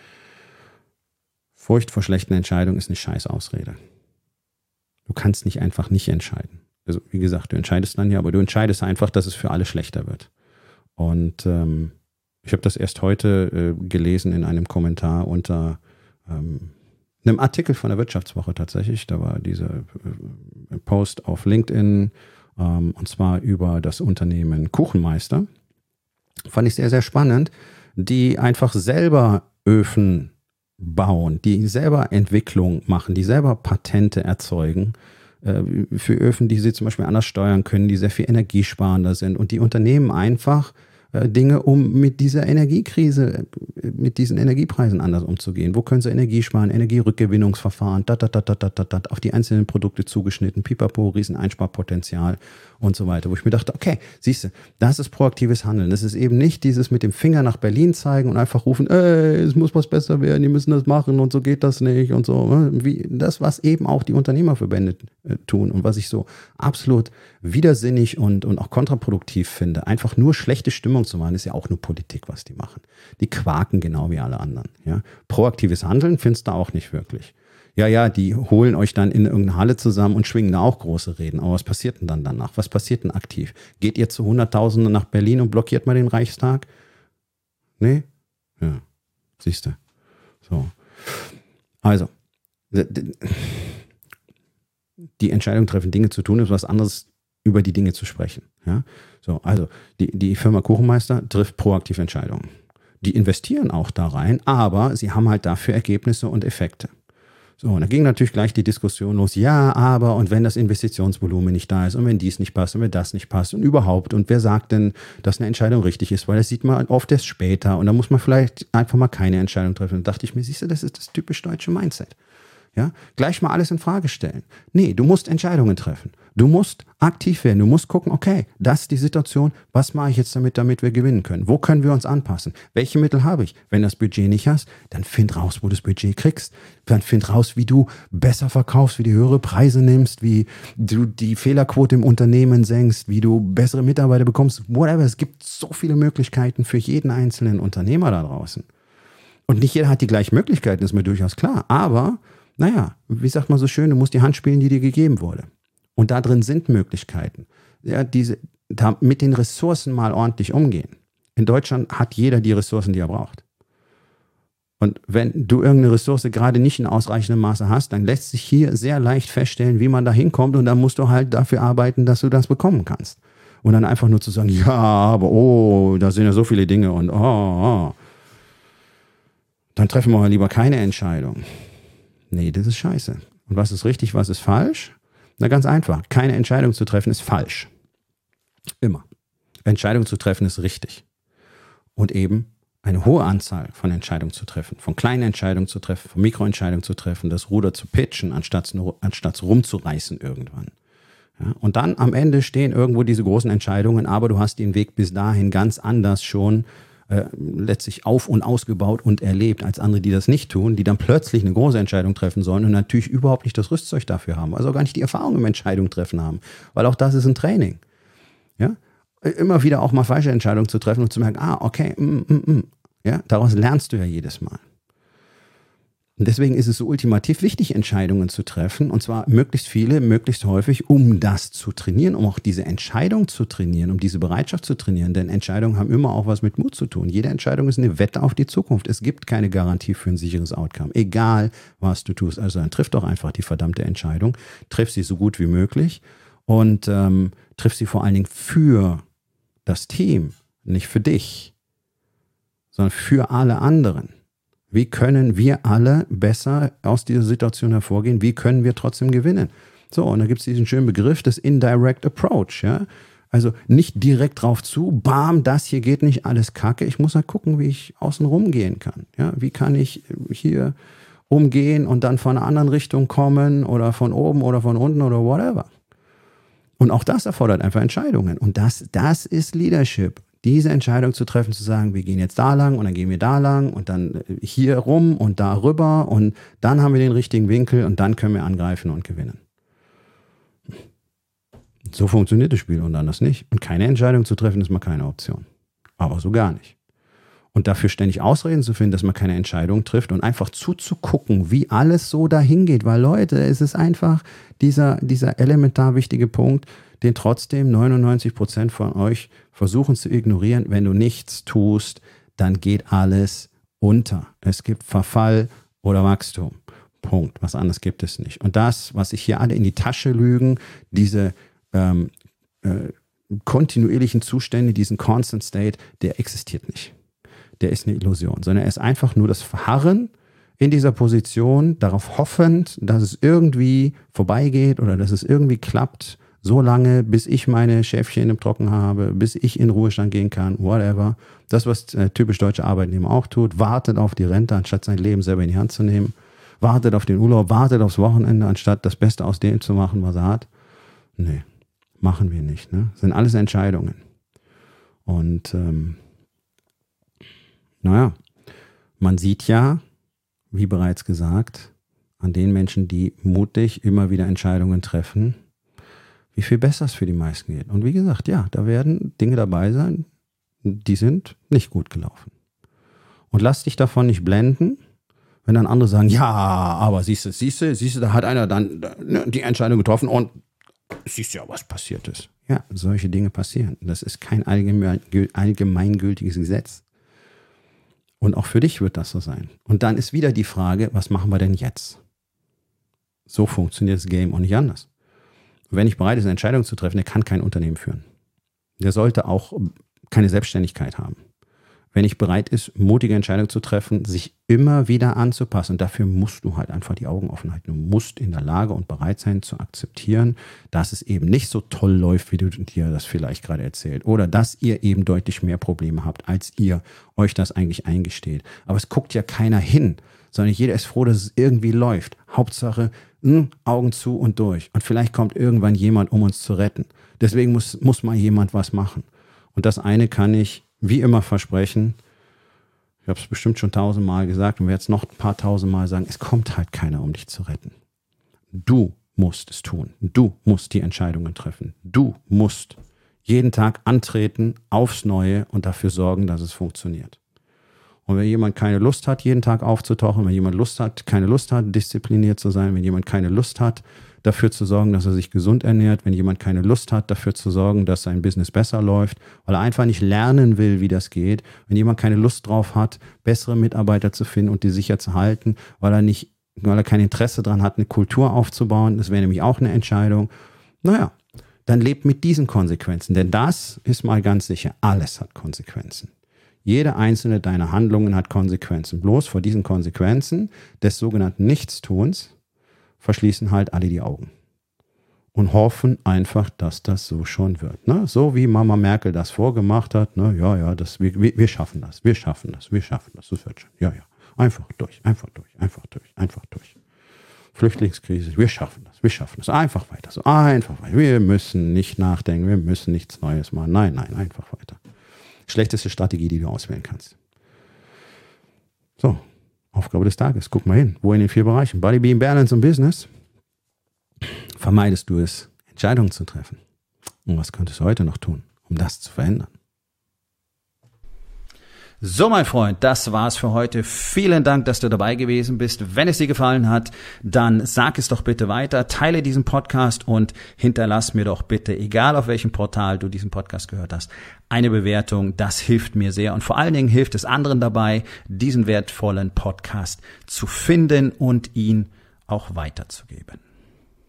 Furcht vor schlechten Entscheidungen ist eine scheiß Ausrede. Du kannst nicht einfach nicht entscheiden. Also wie gesagt, du entscheidest dann ja, aber du entscheidest einfach, dass es für alle schlechter wird. Und ähm, ich habe das erst heute äh, gelesen in einem Kommentar unter ähm, einem Artikel von der Wirtschaftswoche tatsächlich. Da war dieser äh, Post auf LinkedIn, ähm, und zwar über das Unternehmen Kuchenmeister. Fand ich sehr, sehr spannend, die einfach selber Öfen bauen, die selber Entwicklung machen, die selber Patente erzeugen äh, für Öfen, die sie zum Beispiel anders steuern können, die sehr viel energiesparender sind und die Unternehmen einfach äh, Dinge, um mit dieser Energiekrise mit diesen Energiepreisen anders umzugehen? Wo können sie Energie sparen, Energierückgewinnungsverfahren, dat, dat, dat, dat, dat, dat, auf die einzelnen Produkte zugeschnitten, pipapo, Rieseneinsparpotenzial und so weiter. Wo ich mir dachte, okay, siehst du, das ist proaktives Handeln. Das ist eben nicht dieses mit dem Finger nach Berlin zeigen und einfach rufen, ey, es muss was besser werden, die müssen das machen und so geht das nicht und so. Wie das, was eben auch die Unternehmerverbände äh, tun und was ich so absolut widersinnig und, und auch kontraproduktiv finde. Einfach nur schlechte Stimmung zu machen, ist ja auch nur Politik, was die machen. Die quaken genau wie alle anderen. Ja? Proaktives Handeln findest du auch nicht wirklich. Ja, ja, die holen euch dann in irgendeine Halle zusammen und schwingen da auch große Reden. Aber was passiert denn dann danach? Was passiert denn aktiv? Geht ihr zu Hunderttausenden nach Berlin und blockiert mal den Reichstag? Nee? Ja, siehst du. So. Also, die Entscheidung treffen, Dinge zu tun, ist was anderes, über die Dinge zu sprechen. Ja? So, also, die, die Firma Kuchenmeister trifft proaktiv Entscheidungen. Die investieren auch da rein, aber sie haben halt dafür Ergebnisse und Effekte. So, und da ging natürlich gleich die Diskussion los, ja, aber und wenn das Investitionsvolumen nicht da ist und wenn dies nicht passt und wenn das nicht passt und überhaupt und wer sagt denn, dass eine Entscheidung richtig ist, weil das sieht man oft erst später und da muss man vielleicht einfach mal keine Entscheidung treffen. Und da dachte ich mir, siehst du, das ist das typisch deutsche Mindset. Ja, gleich mal alles in Frage stellen. Nee, du musst Entscheidungen treffen. Du musst aktiv werden. Du musst gucken, okay, das ist die Situation. Was mache ich jetzt damit, damit wir gewinnen können? Wo können wir uns anpassen? Welche Mittel habe ich? Wenn das Budget nicht hast, dann find raus, wo du das Budget kriegst. Dann find raus, wie du besser verkaufst, wie du höhere Preise nimmst, wie du die Fehlerquote im Unternehmen senkst, wie du bessere Mitarbeiter bekommst. Whatever. Es gibt so viele Möglichkeiten für jeden einzelnen Unternehmer da draußen. Und nicht jeder hat die gleichen Möglichkeiten, ist mir durchaus klar. Aber naja, wie sagt man so schön, du musst die Hand spielen, die dir gegeben wurde. Und da drin sind Möglichkeiten. Ja, diese, da mit den Ressourcen mal ordentlich umgehen. In Deutschland hat jeder die Ressourcen, die er braucht. Und wenn du irgendeine Ressource gerade nicht in ausreichendem Maße hast, dann lässt sich hier sehr leicht feststellen, wie man da hinkommt. Und dann musst du halt dafür arbeiten, dass du das bekommen kannst. Und dann einfach nur zu sagen, ja, aber oh, da sind ja so viele Dinge und oh, oh. Dann treffen wir mal lieber keine Entscheidung. Nee, das ist scheiße. Und was ist richtig, was ist falsch? Na, ganz einfach. Keine Entscheidung zu treffen ist falsch. Immer. Entscheidung zu treffen ist richtig. Und eben eine hohe Anzahl von Entscheidungen zu treffen, von kleinen Entscheidungen zu treffen, von Mikroentscheidungen zu treffen, das Ruder zu pitchen, anstatt, anstatt rumzureißen irgendwann. Ja, und dann am Ende stehen irgendwo diese großen Entscheidungen, aber du hast den Weg bis dahin ganz anders schon Äh, letztlich auf- und ausgebaut und erlebt als andere, die das nicht tun, die dann plötzlich eine große Entscheidung treffen sollen und natürlich überhaupt nicht das Rüstzeug dafür haben, also auch gar nicht die Erfahrung im Entscheidung treffen haben, weil auch das ist ein Training. Ja? Immer wieder auch mal falsche Entscheidungen zu treffen und zu merken, ah, okay, mm, mm, mm. Ja? Daraus lernst du ja jedes Mal. Und deswegen ist es so ultimativ wichtig, Entscheidungen zu treffen, und zwar möglichst viele, möglichst häufig, um das zu trainieren, um auch diese Entscheidung zu trainieren, um diese Bereitschaft zu trainieren. Denn Entscheidungen haben immer auch was mit Mut zu tun. Jede Entscheidung ist eine Wette auf die Zukunft. Es gibt keine Garantie für ein sicheres Outcome, egal was du tust. Also dann triff doch einfach die verdammte Entscheidung, triff sie so gut wie möglich und ähm, triff sie vor allen Dingen für das Team, nicht für dich, sondern für alle anderen. Wie können wir alle besser aus dieser Situation hervorgehen? Wie können wir trotzdem gewinnen? So, und da gibt es diesen schönen Begriff des Indirect Approach. Ja? Also nicht direkt drauf zu, bam, das hier geht nicht, alles Kacke. Ich muss halt gucken, wie ich außen rumgehen kann. Ja? Wie kann ich hier umgehen und dann von einer anderen Richtung kommen oder von oben oder von unten oder whatever. Und auch das erfordert einfach Entscheidungen. Und das, das ist Leadership. Diese Entscheidung zu treffen, zu sagen, wir gehen jetzt da lang und dann gehen wir da lang und dann hier rum und da rüber und dann haben wir den richtigen Winkel und dann können wir angreifen und gewinnen. So funktioniert das Spiel und anders nicht. Und keine Entscheidung zu treffen, ist mal keine Option. Aber so gar nicht. Und dafür ständig Ausreden zu finden, dass man keine Entscheidung trifft und einfach zuzugucken, wie alles so dahin geht. Weil Leute, es ist einfach dieser, dieser elementar wichtige Punkt, den trotzdem neunundneunzig Prozent von euch versuchen zu ignorieren. Wenn du nichts tust, dann geht alles unter. Es gibt Verfall oder Wachstum. Punkt. Was anderes gibt es nicht. Und das, was sich hier alle in die Tasche lügen, diese ähm, äh, kontinuierlichen Zustände, diesen Constant State, der existiert nicht. Der ist eine Illusion, sondern er ist einfach nur das Verharren in dieser Position, darauf hoffend, dass es irgendwie vorbeigeht oder dass es irgendwie klappt, so lange, bis ich meine Schäfchen im Trocken habe, bis ich in Ruhestand gehen kann, whatever. Das, was äh, typisch deutsche Arbeitnehmer auch tut, wartet auf die Rente, anstatt sein Leben selber in die Hand zu nehmen, wartet auf den Urlaub, wartet aufs Wochenende, anstatt das Beste aus dem zu machen, was er hat. Nee, machen wir nicht. Ne? Das sind alles Entscheidungen. Und ähm, naja, man sieht ja, wie bereits gesagt, an den Menschen, die mutig immer wieder Entscheidungen treffen, wie viel besser es für die meisten geht. Und wie gesagt, ja, da werden Dinge dabei sein, die sind nicht gut gelaufen. Und lass dich davon nicht blenden, wenn dann andere sagen, ja, aber siehst du, siehst du, siehst du, da hat einer dann die Entscheidung getroffen und siehst du ja, was passiert ist. Ja, solche Dinge passieren. Das ist kein allgemeingültiges Gesetz. Und auch für dich wird das so sein. Und dann ist wieder die Frage, was machen wir denn jetzt? So funktioniert das Game und nicht anders. Wenn nicht bereit ist, eine Entscheidung zu treffen, der kann kein Unternehmen führen. Der sollte auch keine Selbstständigkeit haben. Wenn nicht bereit ist, mutige Entscheidungen zu treffen, sich immer wieder anzupassen. Und dafür musst du halt einfach die Augen offen halten. Du musst in der Lage und bereit sein zu akzeptieren, dass es eben nicht so toll läuft, wie du dir das vielleicht gerade erzählt. Oder dass ihr eben deutlich mehr Probleme habt, als ihr euch das eigentlich eingesteht. Aber es guckt ja keiner hin, sondern jeder ist froh, dass es irgendwie läuft. Hauptsache, mh, Augen zu und durch. Und vielleicht kommt irgendwann jemand, um uns zu retten. Deswegen muss, muss mal jemand was machen. Und das eine kann ich wie immer versprechen, ich habe es bestimmt schon tausendmal gesagt und werde es noch ein paar tausendmal sagen, es kommt halt keiner, um dich zu retten. Du musst es tun. Du musst die Entscheidungen treffen. Du musst jeden Tag antreten aufs Neue und dafür sorgen, dass es funktioniert. Und wenn jemand keine Lust hat, jeden Tag aufzutauchen, wenn jemand Lust hat, keine Lust hat, diszipliniert zu sein, wenn jemand keine Lust hat, dafür zu sorgen, dass er sich gesund ernährt, wenn jemand keine Lust hat, dafür zu sorgen, dass sein Business besser läuft, weil er einfach nicht lernen will, wie das geht, wenn jemand keine Lust drauf hat, bessere Mitarbeiter zu finden und die sicher zu halten, weil er nicht, weil er kein Interesse daran hat, eine Kultur aufzubauen, das wäre nämlich auch eine Entscheidung, naja, dann lebt mit diesen Konsequenzen, denn das ist mal ganz sicher, alles hat Konsequenzen. Jede einzelne deiner Handlungen hat Konsequenzen. Bloß vor diesen Konsequenzen des sogenannten Nichtstuns verschließen halt alle die Augen und hoffen einfach, dass das so schon wird. Ne? So wie Mama Merkel das vorgemacht hat, ne? ja, ja, das, wir, wir schaffen das, wir schaffen das, wir schaffen das, das wird schon. Ja, ja, einfach durch, einfach durch, einfach durch, einfach durch. Flüchtlingskrise, wir schaffen das, wir schaffen das, einfach weiter, so einfach weiter. Wir müssen nicht nachdenken, wir müssen nichts Neues machen. Nein, nein, einfach weiter. Schlechteste Strategie, die du auswählen kannst. So. Aufgabe des Tages. Guck mal hin. Wo in den vier Bereichen? Body, Being, Balance und Business. Vermeidest du es, Entscheidungen zu treffen? Und was könntest du heute noch tun, um das zu verändern? So, mein Freund, das war's für heute. Vielen Dank, dass du dabei gewesen bist. Wenn es dir gefallen hat, dann sag es doch bitte weiter, teile diesen Podcast und hinterlass mir doch bitte, egal auf welchem Portal du diesen Podcast gehört hast, eine Bewertung. Das hilft mir sehr und vor allen Dingen hilft es anderen dabei, diesen wertvollen Podcast zu finden und ihn auch weiterzugeben.